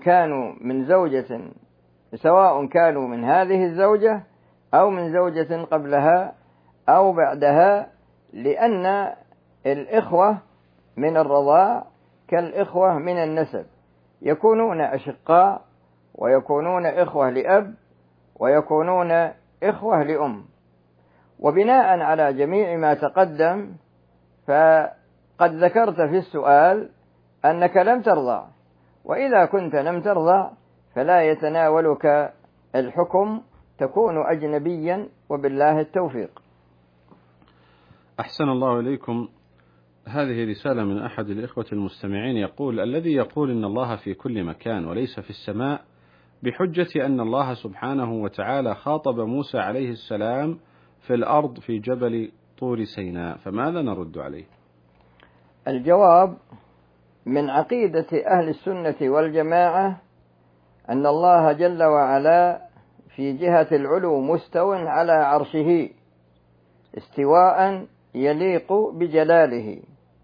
كانوا من هذه الزوجة أو من زوجة قبلها أو بعدها، لأن الإخوة من الرضاع كالإخوة من النسب، يكونون أشقاء ويكونون إخوة لأب ويكونون إخوة لأم. وبناء على جميع ما تقدم فقد ذكرت في السؤال أنك لم ترضع، وإذا كنت لم ترضع فلا يتناولك الحكم، تكون أجنبيا وبالله التوفيق. أحسن الله إليكم. هذه رسالة من أحد الإخوة المستمعين يقول: الذي يقول إن الله في كل مكان وليس في السماء بحجة أن الله سبحانه وتعالى خاطب موسى عليه السلام في الأرض في جبل طور سيناء، فماذا نرد عليه؟ الجواب: من عقيدة أهل السنة والجماعة أن الله جل وعلا في جهة العلو مستو على عرشه استواء يليق بجلاله،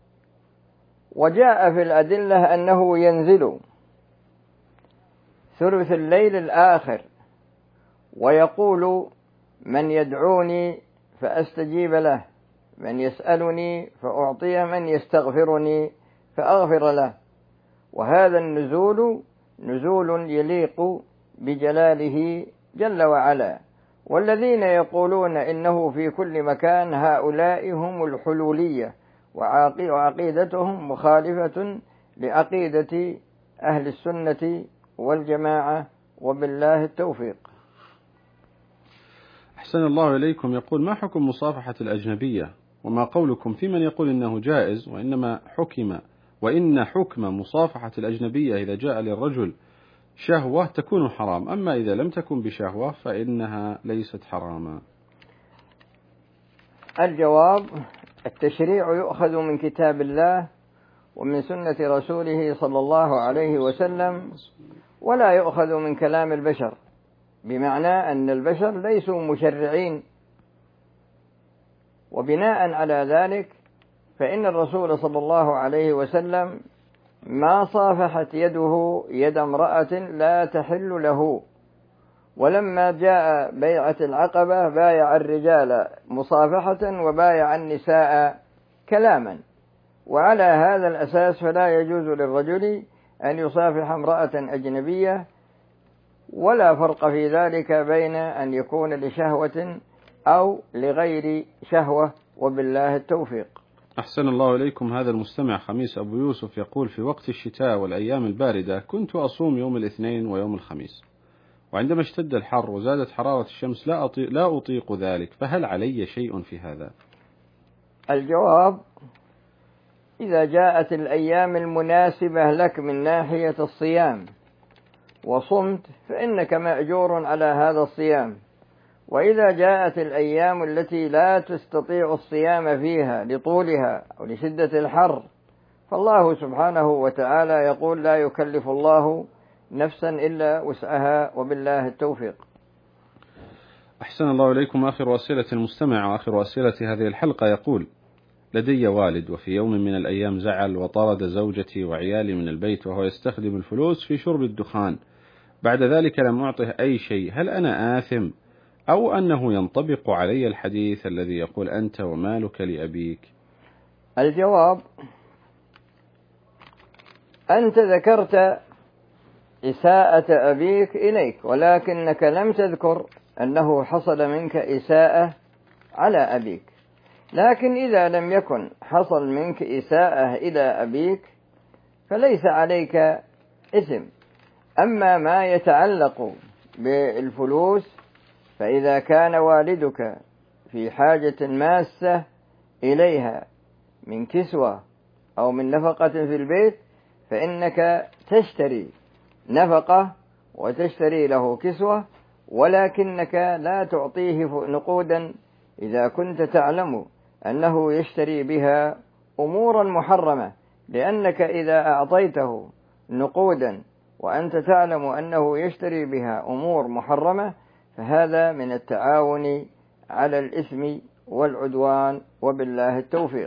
وجاء في الأدلة أنه ينزل ثلث الليل الآخر ويقول: من يدعوني فأستجيب له، من يسألني فأعطيه، من يستغفرني فأغفر له. وهذا النزول نزول يليق بجلاله جل وعلا. والذين يقولون إنه في كل مكان هؤلاء هم الحلولية، وعقيدتهم مخالفة لعقيدة أهل السنة والجماعة، وبالله التوفيق. أحسن الله إليكم. يقول: ما حكم مصافحة الأجنبية؟ وما قولكم في من يقول إنه جائز وإن حكم مصافحة الأجنبية إذا جاء للرجل شهوة تكون حرام، أما إذا لم تكن بشهوة فإنها ليست حراما؟ الجواب: التشريع يؤخذ من كتاب الله ومن سنة رسوله صلى الله عليه وسلم، ولا يؤخذ من كلام البشر، بمعنى أن البشر ليسوا مشرعين. وبناء على ذلك فإن الرسول صلى الله عليه وسلم ما صافحت يده يد امرأة لا تحل له، ولما جاء بيعة العقبة بايع الرجال مصافحة وبايع النساء كلاما، وعلى هذا الأساس فلا يجوز للرجل أن يصافح امرأة أجنبية، ولا فرق في ذلك بين أن يكون لشهوة أو لغير شهوة، وبالله التوفيق. أحسن الله إليكم. هذا المستمع خميس أبو يوسف يقول: في وقت الشتاء والأيام الباردة كنت أصوم يوم الاثنين ويوم الخميس، وعندما اشتد الحر وزادت حرارة الشمس لا أطيق ذلك، فهل علي شيء في هذا؟ الجواب: إذا جاءت الأيام المناسبة لك من ناحية الصيام وصمت فإنك مأجور على هذا الصيام، وإذا جاءت الأيام التي لا تستطيع الصيام فيها لطولها أو لشدة الحر فالله سبحانه وتعالى يقول: لا يكلف الله نفسا إلا وسعها، وبالله التوفيق. أحسن الله إليكم. آخر أسئلة المستمع وآخر أسئلة هذه الحلقة يقول: لدي والد، وفي يوم من الأيام زعل وطرد زوجتي وعيالي من البيت وهو يستخدم الفلوس في شرب الدخان، بعد ذلك لم أعطه أي شيء، هل أنا آثم أو أنه ينطبق علي الحديث الذي يقول: أنت ومالك لأبيك؟ الجواب: أنت ذكرت إساءة أبيك إليك، ولكنك لم تذكر أنه حصل منك إساءة على أبيك. لكن إذا لم يكن حصل منك إساءة إلى أبيك فليس عليك إثم. أما ما يتعلق بالفلوس فإذا كان والدك في حاجة ماسة إليها من كسوة أو من نفقة في البيت فإنك تشتري نفقة وتشتري له كسوة، ولكنك لا تعطيه نقودا إذا كنت تعلم أنه يشتري بها أمورا محرمة، لأنك إذا أعطيته نقودا وأنت تعلم أنه يشتري بها أمور محرمة فهذا من التعاون على الإثم والعدوان، وبالله التوفيق.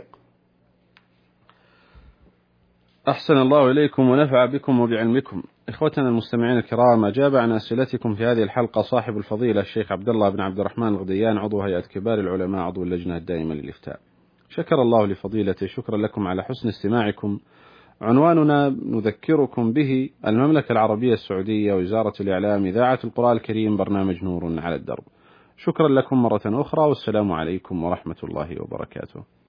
أحسن الله إليكم ونفع بكم وبعلمكم. إخوتنا المستمعين الكرام، أجاب عن أسئلتكم في هذه الحلقة صاحب الفضيلة الشيخ عبد الله بن عبد الرحمن الغديان، عضو هيئة كبار العلماء، عضو اللجنة الدائمة للإفتاء. شكر الله لفضيلته. شكرا لكم على حسن استماعكم. عنواننا نذكركم به: المملكة العربية السعودية، وزارة الإعلام، إذاعة القرآن الكريم، برنامج نور على الدرب. شكرا لكم مرة أخرى، والسلام عليكم ورحمة الله وبركاته.